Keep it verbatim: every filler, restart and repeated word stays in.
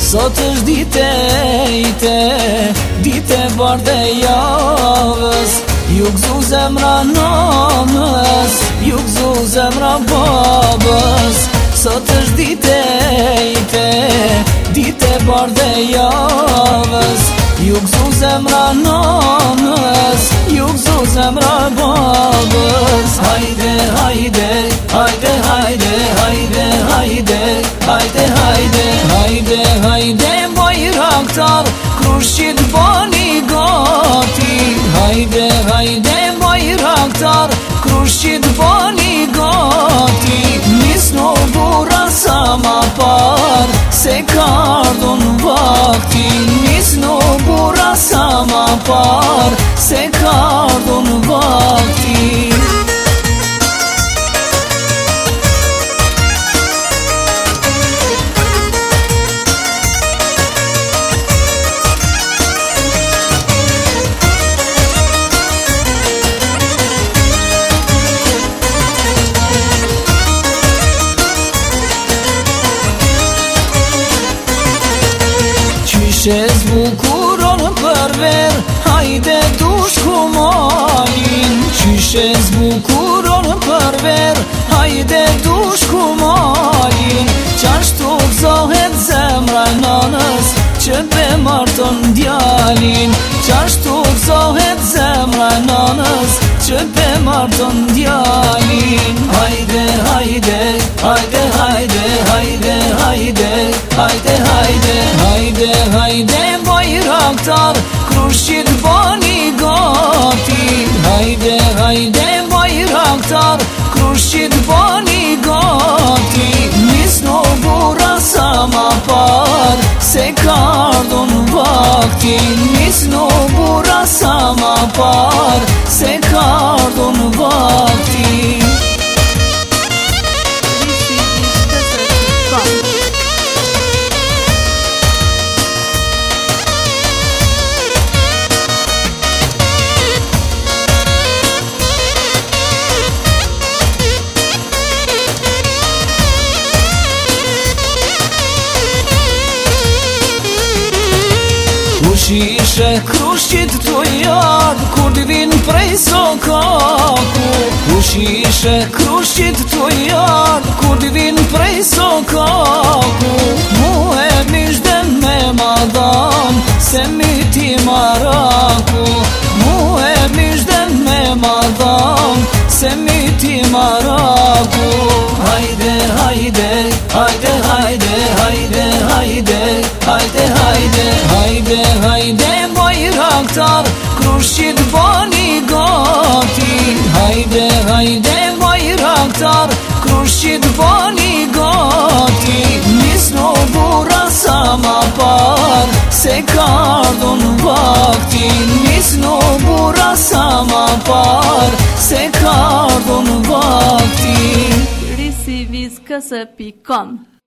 Sot është dite ite, dite bardhe javës. Ju gëzu zemra nëmës, ju gëzu zemra babës. Sot është dite ite, dite bardhe javës. Ju gëzu zemra nëmës, ju gëzu zemra babës. Hajde, hajde, hajde, hajde, hajde, hajde, hajde, hajde, hajde, hajde, bajraktar, krushqit bani gati. Hajde, hajde, bajraktar, krushqit bani gati. Nisno bura sa ma par, se kardun vakti. Nisno bura sa ma par, se kardun vakti. Qyshe zbukuron për ver, hajde dush ku malin. Qyshe zbukuron për ver, hajde dush ku malin. Qashtu gëzohet zemra nanës, që be marton djalin. Qashtu gëzohet zemra nanës, që be marton djalin. Hajde, hajde, hajde, hajde, hajde, hajde, hajde, hajde, hajde, hajde, bajraktar, krushqit bani gati. Hajde, hajde, bajraktar, krushqit bani gati. Nisno bura sa ma par, se kardun vakti. Nisno bura sa ma par, se kardun vakti. Ishe krushqit të jardë, kur t'vin prej sokaku. Kush ishe krushqit të jardë, kur t'vin prej sokaku. Mu e mishden me madam, se mi ti maraku. Mu e mishden me madam, se mi ti maraku. Hajde, hajde, hajde, hajde, hajde, hajde, hajde, hajde, hajde, hajde, bajraktar, krushqit bani gati. Hajde, hajde, bajraktar, krushqit bani gati. Nisno bura sa ma par, se kardun vakti. Nisno bura sa ma par, se kardun vakti. risi viz k s punct com